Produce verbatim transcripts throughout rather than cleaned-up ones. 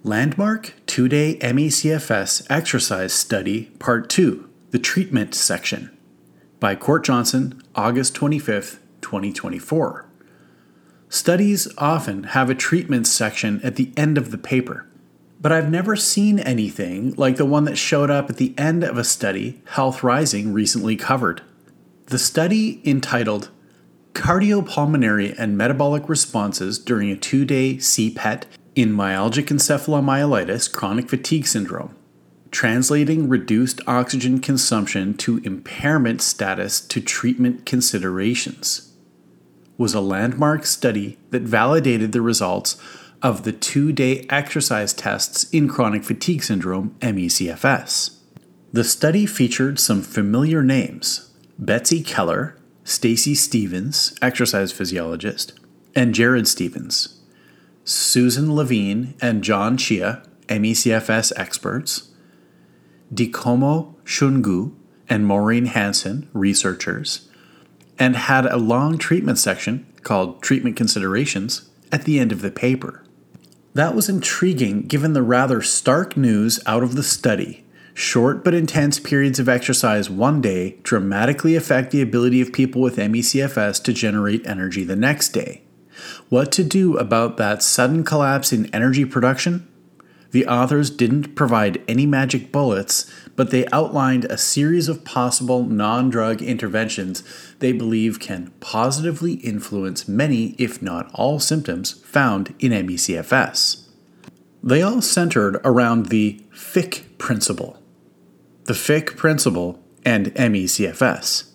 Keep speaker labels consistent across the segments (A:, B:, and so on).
A: Landmark two-Day M E C F S Exercise Study Part two, the Treatment Section, by Court Johnson, August twenty-fifth, twenty twenty-four. Studies often have a treatment section at the end of the paper, but I've never seen anything like the one that showed up at the end of a study Health Rising recently covered. The study, entitled Cardiopulmonary and Metabolic Responses During a Two-Day C PET in Myalgic Encephalomyelitis Chronic Fatigue Syndrome, Translating Reduced Oxygen Consumption to Impairment Status to Treatment Considerations, was a landmark study that validated the results of the two-day exercise tests in chronic fatigue syndrome, M E C F S. The study featured some familiar names: Betsy Keller, Stacy Stevens, exercise physiologist, and Jared Stevens, Susan Levine and John Chia, M E C F S experts, Dikomo Shungu and Maureen Hansen, researchers, and had a long treatment section called Treatment Considerations at the end of the paper. That was intriguing given the rather stark news out of the study. Short but intense periods of exercise one day dramatically affect the ability of people with M E C F S to generate energy the next day. What to do about that sudden collapse in energy production? The authors didn't provide any magic bullets, but they outlined a series of possible non-drug interventions they believe can positively influence many, if not all, symptoms found in M E C F S. They all centered around the Fick principle. The Fick principle and M E C F S.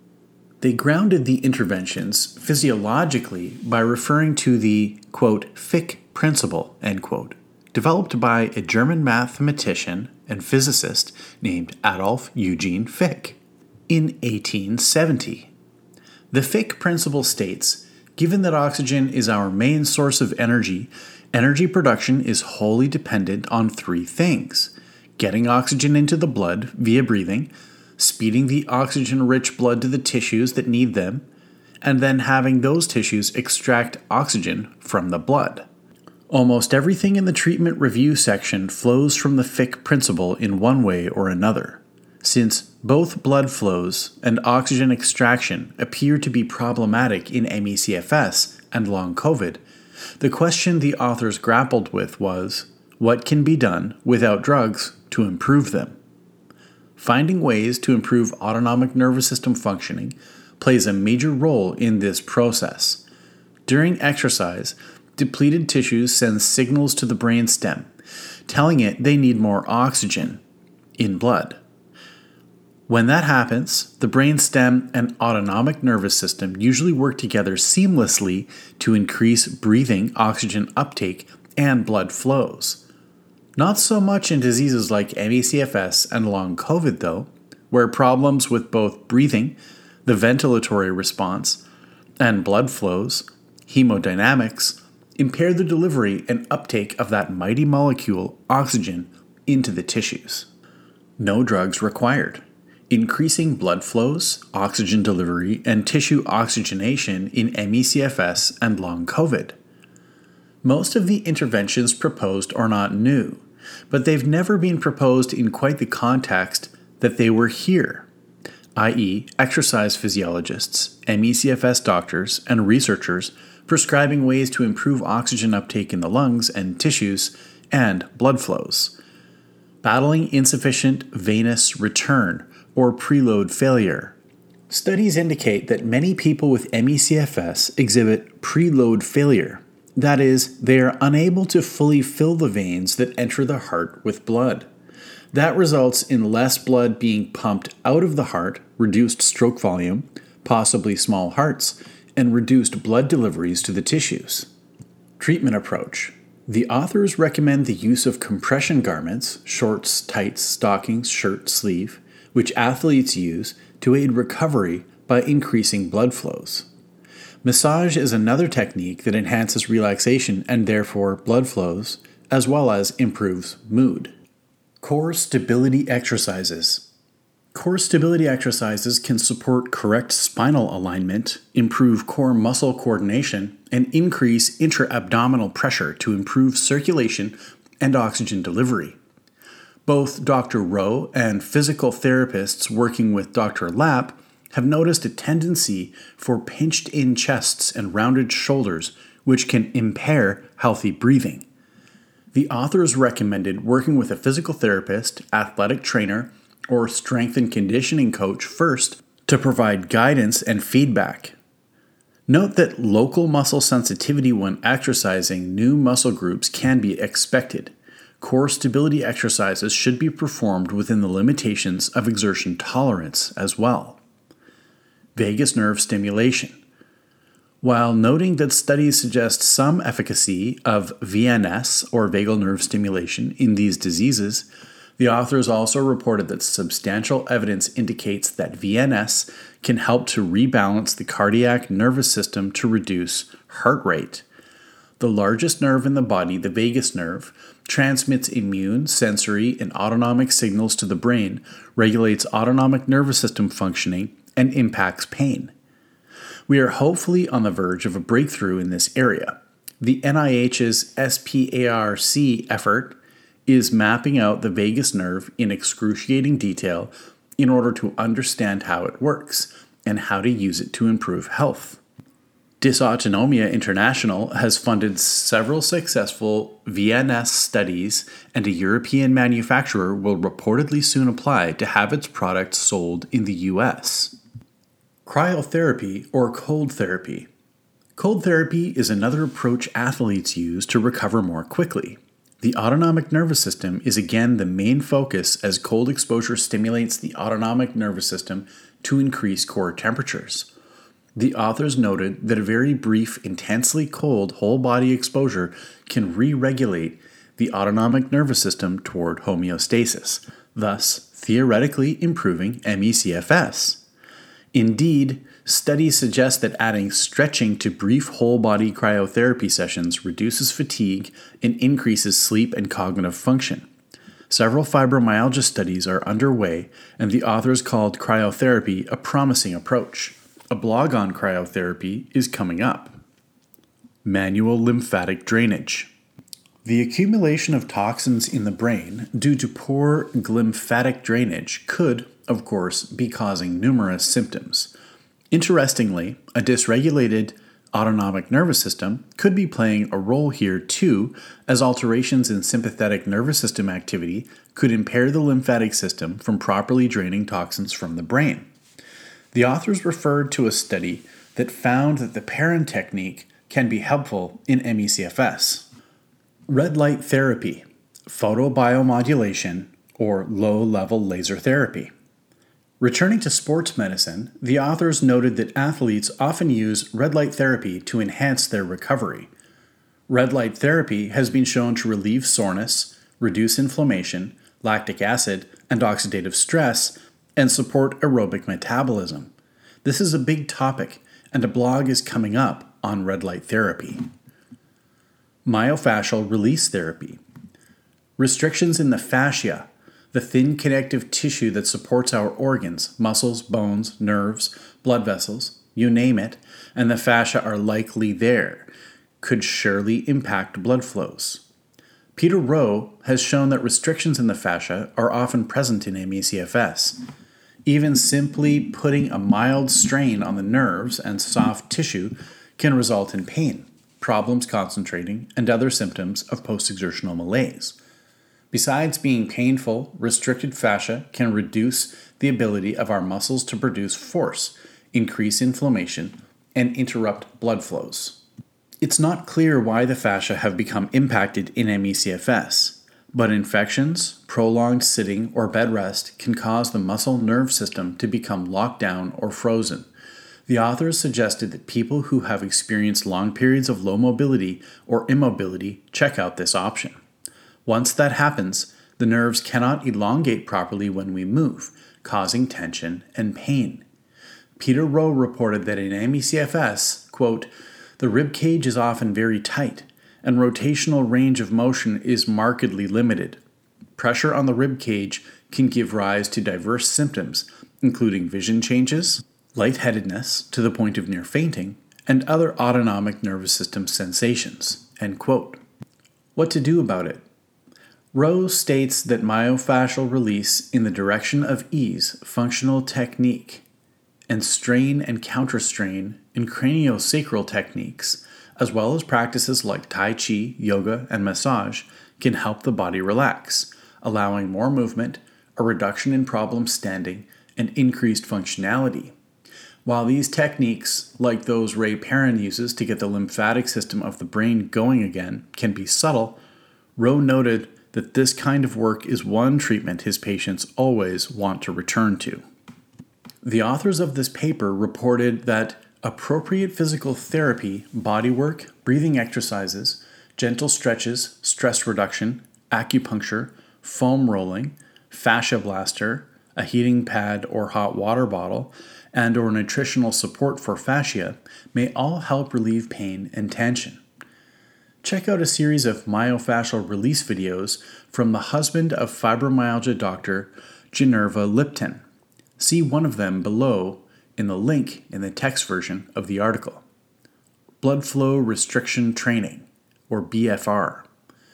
A: They grounded the interventions physiologically by referring to the, quote, Fick principle, end quote, developed by a German mathematician and physicist named Adolf Eugene Fick in eighteen seventy. The Fick principle states, given that oxygen is our main source of energy, energy production is wholly dependent on three things: getting oxygen into the blood via breathing, speeding the oxygen-rich blood to the tissues that need them, and then having those tissues extract oxygen from the blood. Almost everything in the treatment review section flows from the Fick principle in one way or another. Since both blood flows and oxygen extraction appear to be problematic in M E C F S and long COVID, the question the authors grappled with was, what can be done without drugs to improve them? Finding ways to improve autonomic nervous system functioning plays a major role in this process. During exercise, depleted tissues send signals to the brain stem, telling it they need more oxygen in blood. When that happens, the brain stem and autonomic nervous system usually work together seamlessly to increase breathing oxygen uptake and blood flows. Not so much in diseases like M E C F S and long COVID, though, where problems with both breathing, the ventilatory response, and blood flows, hemodynamics, impair the delivery and uptake of that mighty molecule, oxygen, into the tissues. No drugs required. Increasing blood flows, oxygen delivery, and tissue oxygenation in M E C F S and long COVID. Most of the interventions proposed are not new, but they've never been proposed in quite the context that they were here, that is, exercise physiologists, M E C F S doctors, and researchers prescribing ways to improve oxygen uptake in the lungs and tissues and blood flows. Battling insufficient venous return or preload failure. Studies indicate that many people with M E C F S exhibit preload failure. That is, they are unable to fully fill the veins that enter the heart with blood. That results in less blood being pumped out of the heart, reduced stroke volume, possibly small hearts, and reduced blood deliveries to the tissues. Treatment approach. The authors recommend the use of compression garments, shorts, tights, stockings, shirt, sleeve, which athletes use to aid recovery by increasing blood flows. Massage is another technique that enhances relaxation and therefore blood flows, as well as improves mood. Core stability exercises. Core stability exercises can support correct spinal alignment, improve core muscle coordination, and increase intra-abdominal pressure to improve circulation and oxygen delivery. Both Doctor Rowe and physical therapists working with Doctor Lapp have noticed a tendency for pinched-in chests and rounded shoulders, which can impair healthy breathing. The authors recommended working with a physical therapist, athletic trainer, or strength and conditioning coach first to provide guidance and feedback. Note that local muscle sensitivity when exercising new muscle groups can be expected. Core stability exercises should be performed within the limitations of exertion tolerance as well. Vagus nerve stimulation. While noting that studies suggest some efficacy of V N S or vagal nerve stimulation in these diseases, the authors also reported that substantial evidence indicates that V N S can help to rebalance the cardiac nervous system to reduce heart rate. The largest nerve in the body, the vagus nerve, transmits immune, sensory, and autonomic signals to the brain, regulates autonomic nervous system functioning, and impacts pain. We are hopefully on the verge of a breakthrough in this area. The N I H's S P A R C effort is mapping out the vagus nerve in excruciating detail in order to understand how it works and how to use it to improve health. Dysautonomia International has funded several successful V N S studies, and a European manufacturer will reportedly soon apply to have its products sold in the U S. Cryotherapy or cold therapy. Cold therapy is another approach athletes use to recover more quickly. The autonomic nervous system is again the main focus as cold exposure stimulates the autonomic nervous system to increase core temperatures. The authors noted that a very brief, intensely cold whole-body exposure can re-regulate the autonomic nervous system toward homeostasis, thus theoretically improving M E C F S. Indeed, studies suggest that adding stretching to brief whole-body cryotherapy sessions reduces fatigue and increases sleep and cognitive function. Several fibromyalgia studies are underway, and the authors called cryotherapy a promising approach. A blog on cryotherapy is coming up. Manual lymphatic drainage. The accumulation of toxins in the brain due to poor lymphatic drainage could, of course, be causing numerous symptoms. Interestingly, a dysregulated autonomic nervous system could be playing a role here too, as alterations in sympathetic nervous system activity could impair the lymphatic system from properly draining toxins from the brain. The authors referred to a study that found that the Perrin technique can be helpful in M E C F S. Red light therapy, photobiomodulation, or low-level laser therapy. Returning to sports medicine, the authors noted that athletes often use red light therapy to enhance their recovery. Red light therapy has been shown to relieve soreness, reduce inflammation, lactic acid, and oxidative stress, and support aerobic metabolism. This is a big topic, and a blog is coming up on red light therapy. Myofascial release therapy. Restrictions in the fascia, the thin connective tissue that supports our organs, muscles, bones, nerves, blood vessels, you name it, and the fascia are likely there, could surely impact blood flows. Peter Rowe has shown that restrictions in the fascia are often present in M E C F S. Even simply putting a mild strain on the nerves and soft tissue can result in pain, problems concentrating, and other symptoms of post-exertional malaise. Besides being painful, restricted fascia can reduce the ability of our muscles to produce force, increase inflammation, and interrupt blood flows. It's not clear why the fascia have become impacted in M E C F S. But infections, prolonged sitting, or bed rest can cause the muscle nerve system to become locked down or frozen. The authors suggested that people who have experienced long periods of low mobility or immobility check out this option. Once that happens, the nerves cannot elongate properly when we move, causing tension and pain. Peter Rowe reported that in M E C F S, quote, the rib cage is often very tight, and rotational range of motion is markedly limited. Pressure on the rib cage can give rise to diverse symptoms, including vision changes, lightheadedness to the point of near fainting, and other autonomic nervous system sensations. End quote. What to do about it? Rowe states that myofascial release in the direction of ease, functional technique, and strain and counterstrain in craniosacral techniques, as well as practices like Tai Chi, yoga, and massage, can help the body relax, allowing more movement, a reduction in problem standing, and increased functionality. While these techniques, like those Ray Perrin uses to get the lymphatic system of the brain going again, can be subtle, Rowe noted that this kind of work is one treatment his patients always want to return to. The authors of this paper reported that appropriate physical therapy, bodywork, breathing exercises, gentle stretches, stress reduction, acupuncture, foam rolling, fascia blaster, a heating pad or hot water bottle, and or nutritional support for fascia may all help relieve pain and tension. Check out a series of myofascial release videos from the husband of fibromyalgia doctor Ginevra Lipton. See one of them below in the link in the text version of the article. Blood flow restriction training, or B F R.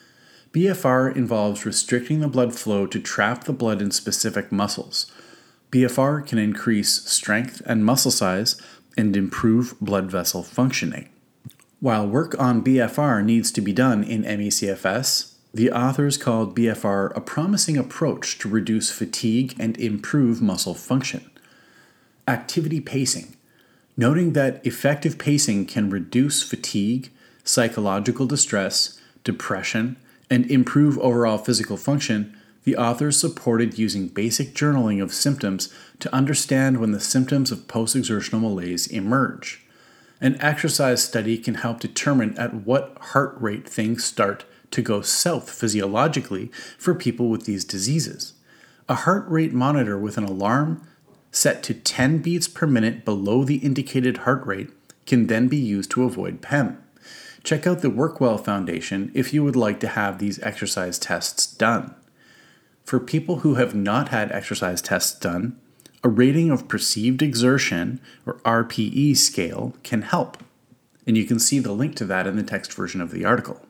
A: B F R involves restricting the blood flow to trap the blood in specific muscles. B F R can increase strength and muscle size and improve blood vessel functioning. While work on B F R needs to be done in M E C F S, the authors called B F R a promising approach to reduce fatigue and improve muscle function. Activity pacing. Noting that effective pacing can reduce fatigue, psychological distress, depression, and improve overall physical function, the authors supported using basic journaling of symptoms to understand when the symptoms of post-exertional malaise emerge. An exercise study can help determine at what heart rate things start to go south physiologically for people with these diseases. A heart rate monitor with an alarm set to ten beats per minute below the indicated heart rate can then be used to avoid P E M. Check out the Workwell Foundation if you would like to have these exercise tests done. For people who have not had exercise tests done, a rating of perceived exertion, or R P E scale, can help, and you can see the link to that in the text version of the article.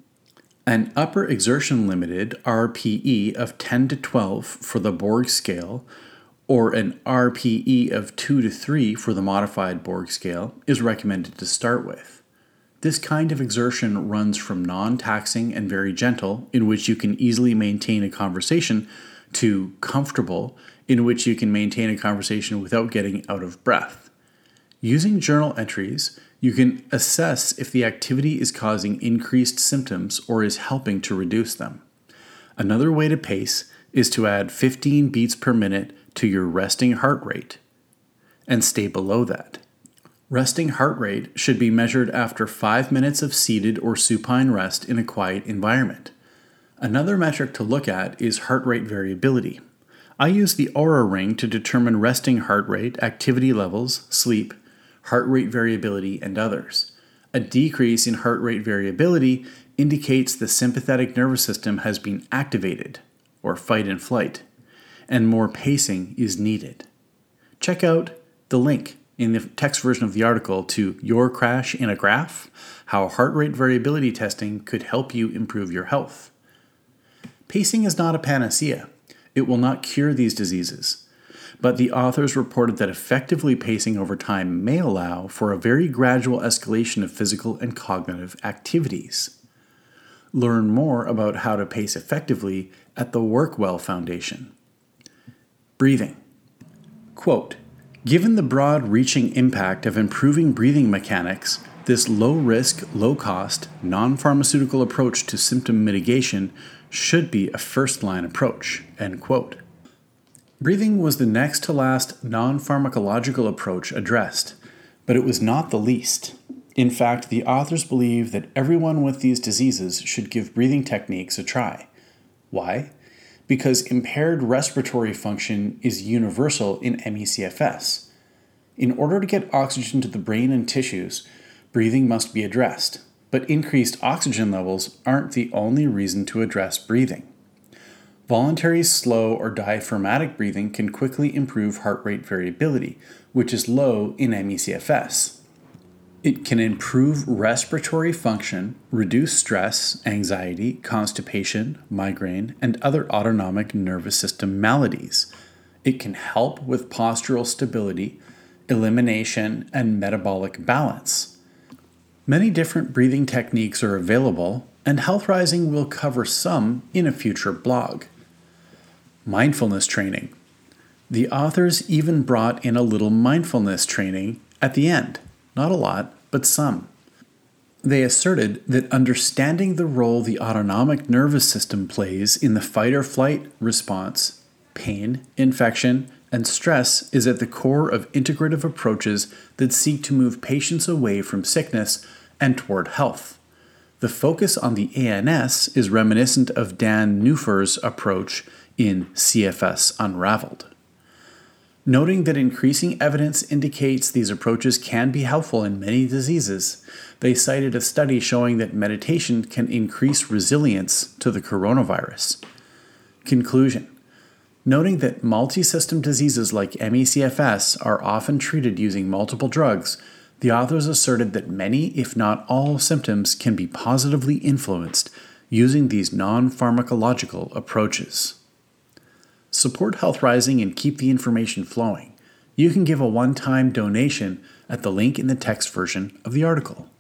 A: An upper exertion limited R P E of ten to twelve for the Borg scale, or an R P E of two to three for the modified Borg scale, is recommended to start with. This kind of exertion runs from non-taxing and very gentle, in which you can easily maintain a conversation, to comfortable, in which you can maintain a conversation without getting out of breath. Using journal entries, you can assess if the activity is causing increased symptoms or is helping to reduce them. Another way to pace is to add fifteen beats per minute to your resting heart rate and stay below that. Resting heart rate should be measured after five minutes of seated or supine rest in a quiet environment. Another metric to look at is heart rate variability. I use the Oura Ring to determine resting heart rate, activity levels, sleep, heart rate variability, and others. A decrease in heart rate variability indicates the sympathetic nervous system has been activated, or fight and flight, and more pacing is needed. Check out the link in the text version of the article to Your Crash in a Graph, how heart rate variability testing could help you improve your health. Pacing is not a panacea. It will not cure these diseases, but the authors reported that effectively pacing over time may allow for a very gradual escalation of physical and cognitive activities. Learn more about how to pace effectively at the Workwell Foundation. Breathing. Quote, given the broad-reaching impact of improving breathing mechanics, this low-risk, low-cost, non-pharmaceutical approach to symptom mitigation should be a first-line approach, end quote. Breathing was the next to last non-pharmacological approach addressed, but it was not the least. In fact, the authors believe that everyone with these diseases should give breathing techniques a try. Why? Because impaired respiratory function is universal in M E C F S. In order to get oxygen to the brain and tissues, breathing must be addressed, but increased oxygen levels aren't the only reason to address breathing. Voluntary slow or diaphragmatic breathing can quickly improve heart rate variability, which is low in M E C F S. It can improve respiratory function, reduce stress, anxiety, constipation, migraine, and other autonomic nervous system maladies. It can help with postural stability, elimination, and metabolic balance. Many different breathing techniques are available, and Health Rising will cover some in a future blog. Mindfulness training. The authors even brought in a little mindfulness training at the end. Not a lot, but some. They asserted that understanding the role the autonomic nervous system plays in the fight or flight response, pain, infection, and stress is at the core of integrative approaches that seek to move patients away from sickness and toward health. The focus on the A N S is reminiscent of Dan Neufer's approach in C F S Unraveled. Noting that increasing evidence indicates these approaches can be helpful in many diseases, they cited a study showing that meditation can increase resilience to the coronavirus. Conclusion. Noting that multi-system diseases like M E C F S are often treated using multiple drugs, the authors asserted that many, if not all, symptoms can be positively influenced using these non-pharmacological approaches. Support Health Rising and keep the information flowing. You can give a one-time donation at the link in the text version of the article.